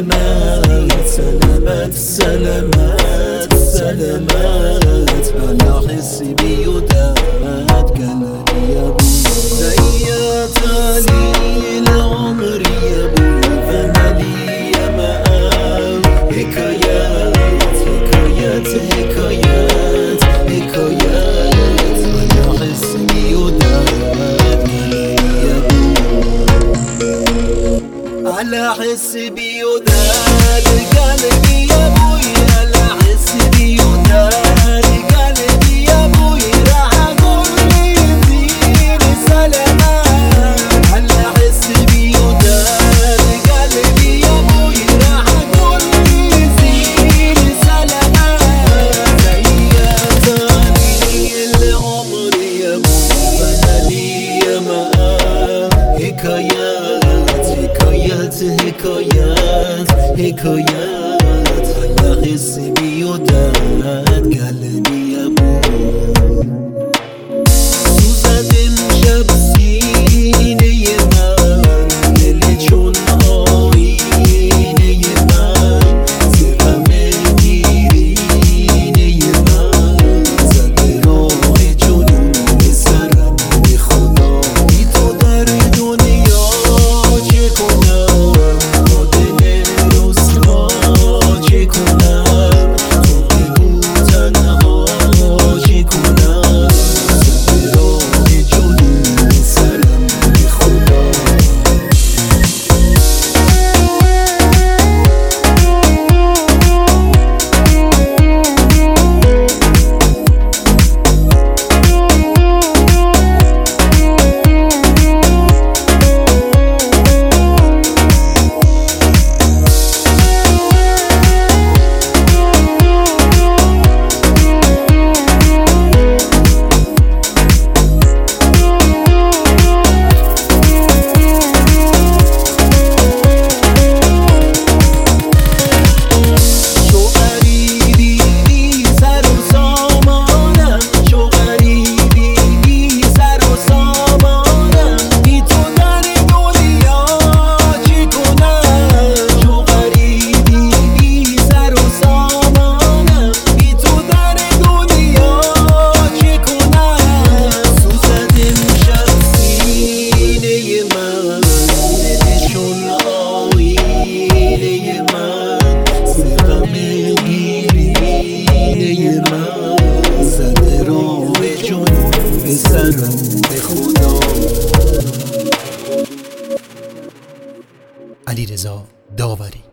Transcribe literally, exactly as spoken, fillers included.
سلامت سلامت سلامت سلامت على حسي بيودات قلبي يا ابو زيت علي العمر يا ابو فانا لي يا مآل حكايات حكايات حكايات حكايات على حسي بيودات قلبي يا ابو على حسي بيودات قلبي يا ابوي على حسي بيودات قلبي يا ابوي راح اقول لي اديني سلامات على حسي بيودات قلبي يا ابوي راح اقول لي اديني سلامات زيتني العمر يا ابوي فانا لي يا مآل حكايات حكايات حكايات حكايات على حسي بيودات قلبي يا ابو سوزد امشب سینه من دل چون آینه من زغم دیرینه من زده راه جنون سرم به خدا بی تو در دنیا چه کنم با دل رسوا چه کنم تو بگو تنها چه کنم زده راه جنون سرم به خدا زده راه جنون به سرم به خدا. علیرضا داوری.